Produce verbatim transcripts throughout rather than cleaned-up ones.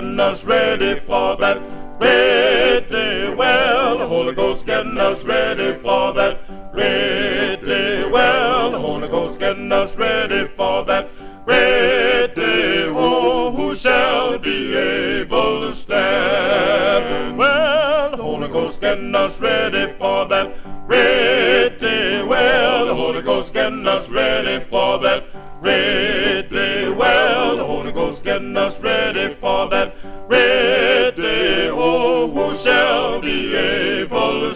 getting us ready for that great day. Well, the Holy Ghost getting us ready for that great day. Well, the Holy Ghost getting us ready for that great day. Oh, who shall be able to stand? Well, the Holy Ghost getting us ready for that great day. Well, the Holy Ghost getting us ready for that great day. Well, the Holy Ghost getting us ready for that great day. Oh, who shall be able to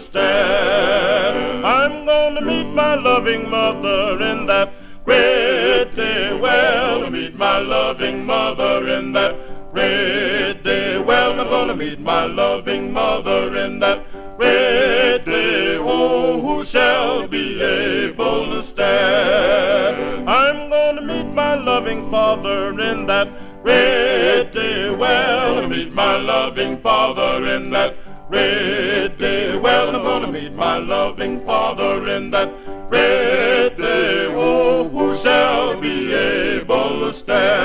stand? I'm gonna meet my loving mother in that great day. Well, meet my loving mother in that great day. Well, I'm gonna meet my loving mother in that great day. Oh, who shall be able to stand? I'm gonna meet my loving father in that great day. Well, meet my loving father in that great day. Well, I'm gonna meet my loving father in that great day. Oh, who shall be able to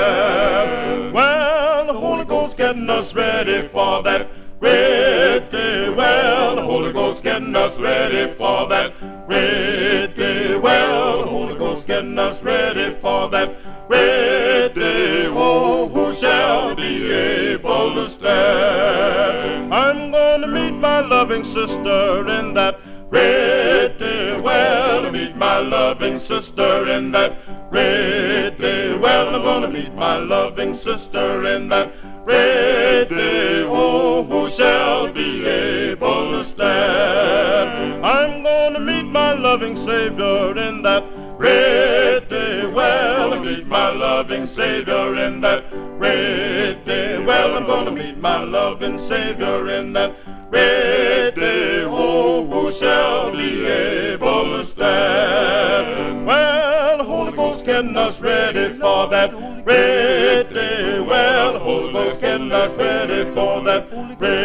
stand? Well, the Holy Ghost getting us ready for that great day. Well, the Holy Ghost getting us ready for that great day. Well, the Holy Ghost getting us ready for that great day. Oh, who shall be able to stand? I'm gonna meet my loving sister in that great day. Well, meet my loving sister in that great day. Well, I'm gonna meet my loving sister in that great day. Oh, who shall be able to stand? I'm gonna meet my loving Savior in that great day. Well, meet my loving Savior in that great day. Well, I'm gonna meet my loving Savior in that great day. Oh, who shall be able to stand? Well, the Holy Ghost getting us ready for that great day. Well, the Holy Ghost getting us ready for that great